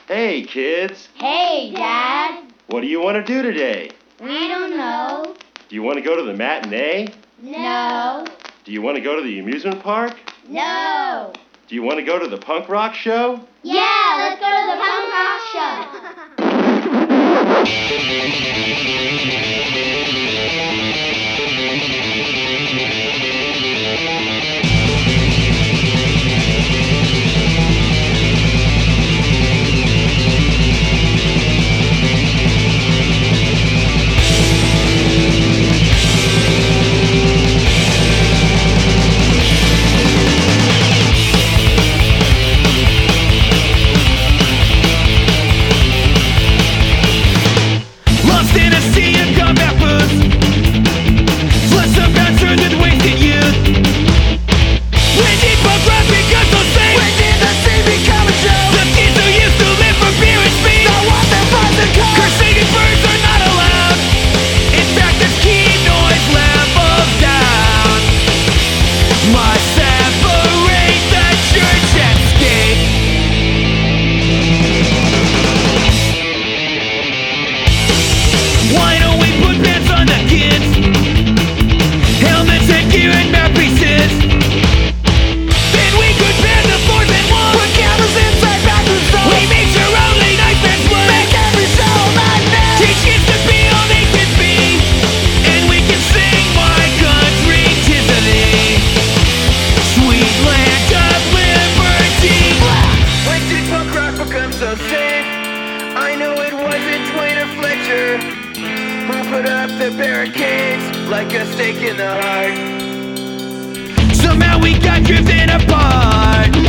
Hey, kids. Hey, Dad. What do you want to do today? We don't know. Do you want to go to the matinee? No. Do you want to go to the amusement park? No. Do you want to go to the punk rock show? Yeah, let's go to the punk rock show. Put up the barricades like a stake in the heart. Somehow we got drifted apart.